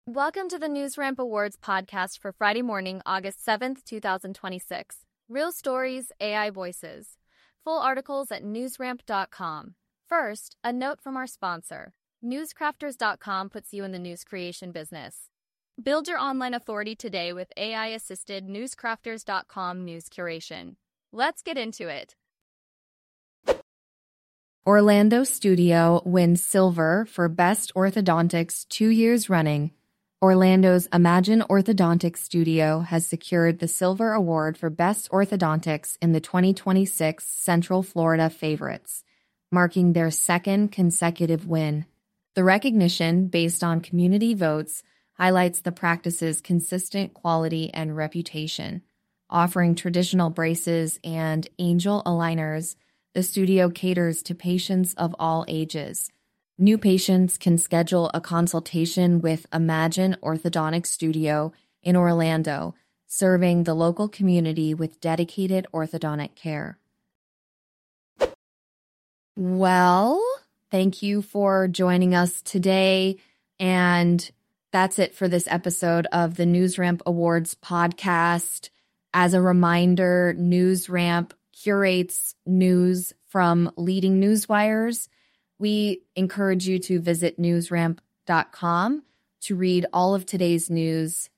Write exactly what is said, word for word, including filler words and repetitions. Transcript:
Welcome to the NewsRamp Awards podcast for Friday morning, August seventh, twenty twenty-six. Real stories, A I voices. Full articles at newsramp dot com. First, a note from our sponsor. newscrafters dot com puts you in the news creation business. Build your online authority today with A I-assisted newscrafters dot com news curation. Let's get into it. Orlando Studio wins silver for Best Orthodontics two years running. Orlando's Imagine Orthodontics Studio has secured the Silver Award for Best Orthodontics in the twenty twenty-six Central Florida Favorites, marking their second consecutive win. The recognition, based on community votes, highlights the practice's consistent quality and reputation. Offering traditional braces and angel aligners, the studio caters to patients of all ages. New patients can schedule a consultation with Imagine Orthodontic Studio in Orlando, serving the local community with dedicated orthodontic care. Well, thank you for joining us today, and that's it for this episode of the NewsRamp Awards podcast. As a reminder, NewsRamp curates news from leading newswires. We encourage you to visit newsramp dot com to read all of today's news